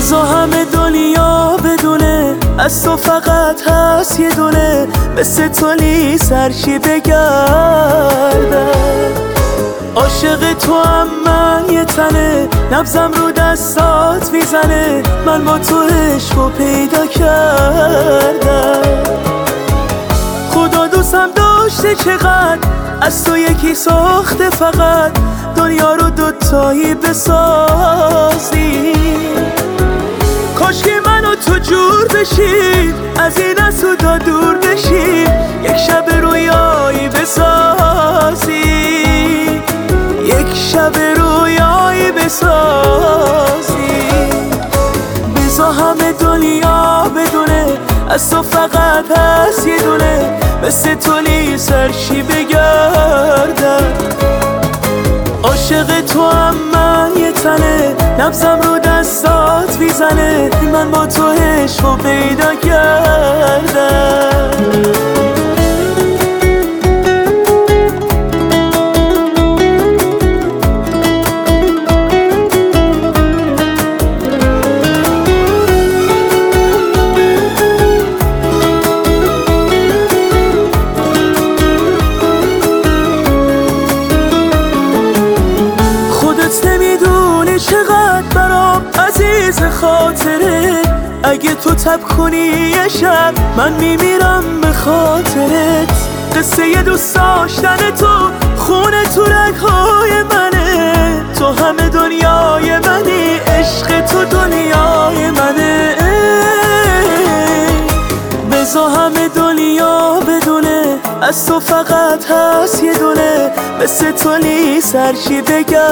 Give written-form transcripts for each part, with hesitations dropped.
بذار همه دنیا بدونه از تو فقط هست یه دونه، مثل تو نیست هرچی بگردم. عاشق تو هم من یه تنه، نبضم رو دستات میزنه، من با تو عشقو پیدا کردم. خدا دوستم داشته چقدر، از تو یکی ساخته فقط، دنیا رو دوتایی بسازی. کاش که من و تو جور بشیم، از این اسودا دور بشیم، یک شب رویایی بسازی، یک شب رویایی بسازی. بذار همه دنیا بدونه از تو فقط هست یه دونه، مثل تو نیست هرچی بگردم. عاشق تو هم من یه تنه، نبضم رو دستات میزنه، من با تو عشقو پیدا کردم. نمیدونی چقدر برام عزیز خاطره، اگه تو تب کنی یه شب من میمیرم به خاطرت. قصه یه دوست داشتن تو خونه تو رگ‌های منه، تو همه دنیای منی، عشق تو دنیای منه. بذار همه دنیا بدونه از تو فقط هست یه دونه، مثل تو نیست هرچی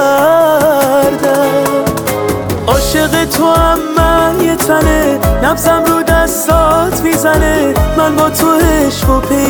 بگردم. عاشق تو هم من یه تنه، نبضم رو دستات میزنه، من با تو عشقو